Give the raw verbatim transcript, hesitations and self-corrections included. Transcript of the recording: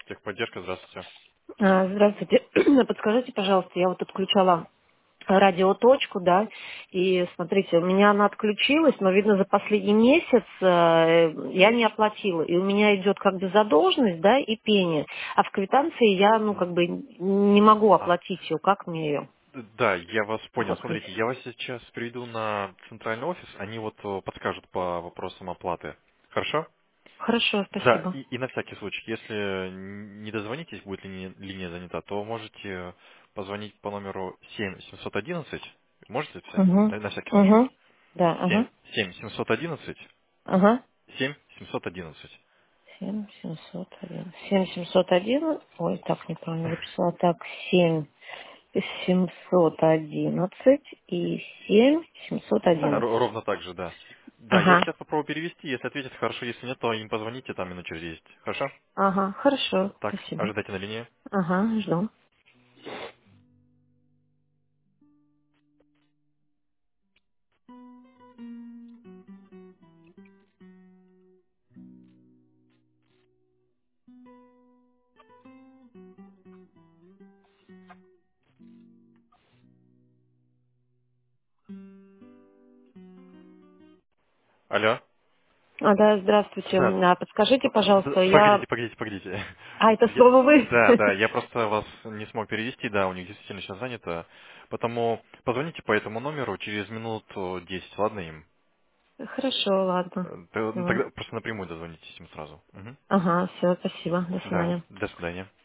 Техподдержка, здравствуйте. А, Здравствуйте. Подскажите, пожалуйста, я вот отключала радиоточку, да, и смотрите, у меня она отключилась, но, видно, за последний месяц э, я не оплатила, и у меня идет как бы задолженность, да, и пени, а в квитанции я, ну, как бы не могу А, оплатить ее, как мне ее д- да, я вас понял. закрыть? Смотрите, я вас сейчас переведу на центральный офис, они вот э, подскажут по вопросам оплаты. Хорошо? Хорошо, Да, спасибо. и, и на всякий случай, если не дозвонитесь, будет линия, линия занята, то можете позвонить по номеру семь семьсот одиннадцать. Можете записать? Угу, На, на всякий случай. угу, да, семь ага, семь семьсот одиннадцать. ага. семь семьсот одиннадцать. Семь семьсот один. Семь семьсот один. Ой, так неправильно записала. Так, семь семьсот одиннадцать и семь семьсот Да, ро- одиннадцать. ровно так же, да. Да, я Ага, сейчас попробую перевести, если ответят хорошо, если нет, то им позвоните, там минут через десять. Хорошо? ага, хорошо, Так, спасибо. ожидайте на линии. Ага, жду. Алло. А, да, здравствуйте. Да. А, подскажите, П- д- пожалуйста, Погодите, я... погодите, погодите. А, это Я- снова вы? Да, да, я просто вас не смог перевести, да, у них действительно сейчас занято. Потому позвоните по этому номеру через минут э, десять, ладно им? Хорошо, ладно. Э, т- ну, Всё. Тогда просто напрямую дозвонитесь им сразу. Мгм. Ага, все, спасибо. До Да, свидания. до свидания.